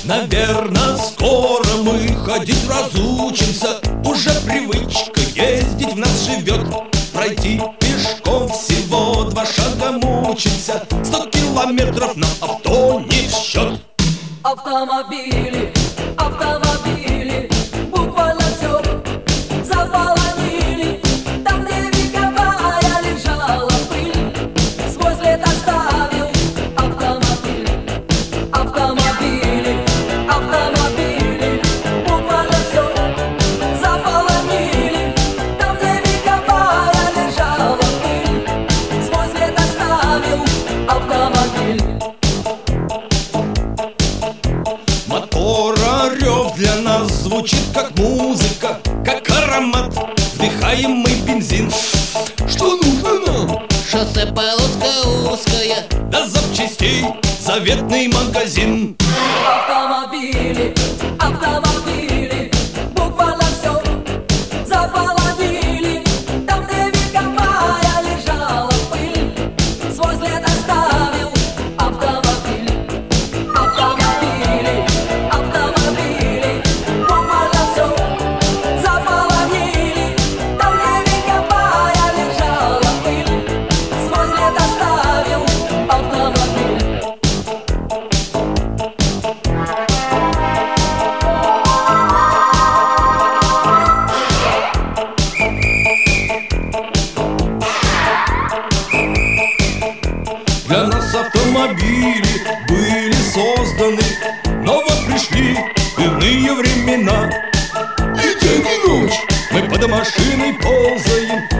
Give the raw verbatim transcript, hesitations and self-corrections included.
Наверно, скоро мы ходить разучимся. Уже привычка ездить в нас живет. Пройти пешком всего два шага мучимся. Сто километров на авто не в счет. Автомобили, автомобили, буквально все заполонили. Там, где вековая лежала пыль, свой след оставил автомобиль. Автомобили, автомобили, буквально все заполонили. Там, где вековая лежала пыль, свой след оставил автомобиль. Мотора рев для нас звучит как музыка, как аромат, вдыхаемый бензин. Что нужно нам? Шоссе Полоцкое узкое, До запчастей заветный магазин. Автомобили, автомобили, буквально все заполонили. Там, где вековая лежала пыль, свой след оставил автомобиль. Автомобили, автомобили, буквально все заполонили. Там, где вековая лежала пыль, свой след оставил автомобиль. Для нас автомобили были созданы, но вот пришли иные времена. И день и ночь мы под машиной ползаем,